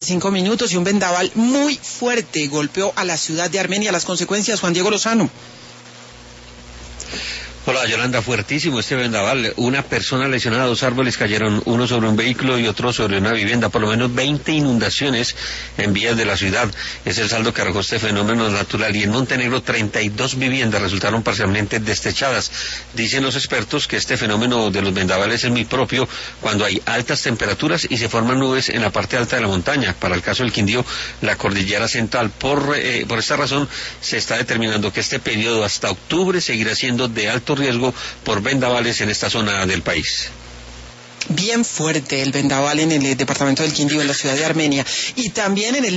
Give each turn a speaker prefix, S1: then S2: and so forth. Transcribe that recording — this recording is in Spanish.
S1: 5 minutos y un vendaval muy fuerte golpeó a la ciudad de Armenia. Las consecuencias, Juan Diego Lozano.
S2: Hola Yolanda, fuertísimo este vendaval. Una persona lesionada, 2 árboles cayeron, uno sobre un vehículo y otro sobre una vivienda. Por lo menos 20 inundaciones en vías de la ciudad. Es el saldo que arrojó este fenómeno natural. Y en Montenegro 32 viviendas resultaron parcialmente destechadas. Dicen los expertos que este fenómeno de los vendavales es muy propio cuando hay altas temperaturas y se forman nubes en la parte alta de la montaña. Para el caso del Quindío, la cordillera central. Por esta razón se está determinando que este periodo hasta octubre seguirá siendo de alto riesgo por vendavales en esta zona del país.
S1: Bien fuerte el vendaval en el departamento del Quindío, en la ciudad de Armenia, y también en el